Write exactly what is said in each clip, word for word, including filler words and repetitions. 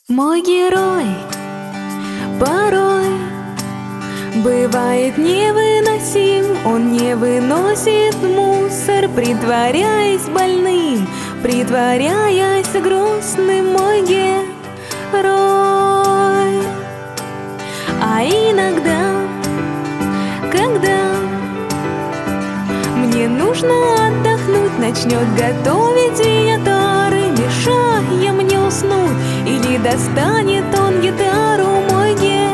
Мой герой порой бывает невыносим. Он не выносит мусор, притворяясь больным, притворяясь грустным. Мой герой. А иногда, когда мне нужно отдохнуть, начнет готовить диетары, мешая мне уснуть, или достанет он гитару. Мой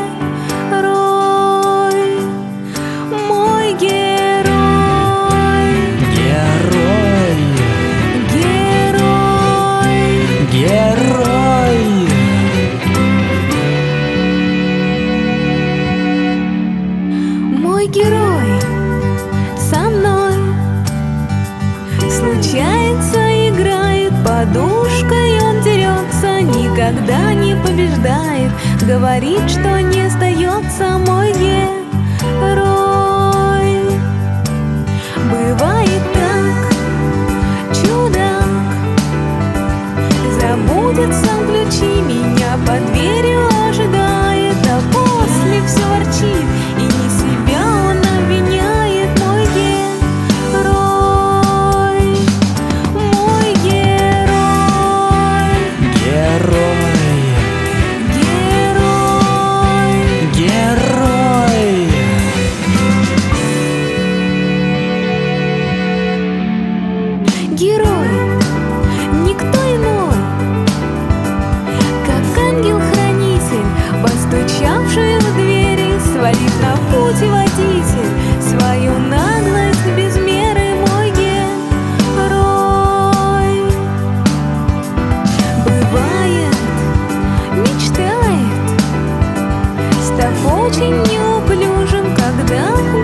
герой, мой герой, Герой, герой, герой. мой герой со мной случается, играет подушкой, он дерется, никогда не побеждает, говорит, что не сдается. Мой герой. Бывает так, чудак забудет сам ключи, меня под дверью ожидает, а после все ворчит, и не себя он обвиняет. Мой герой, мой герой, Герой, герой, герой. герой, никто иной, как ангел-хранитель, постучавший в двери, свалит на путь водитель свою наглость без меры. Мой герой бывает, мечтает, став очень неуклюжим, когда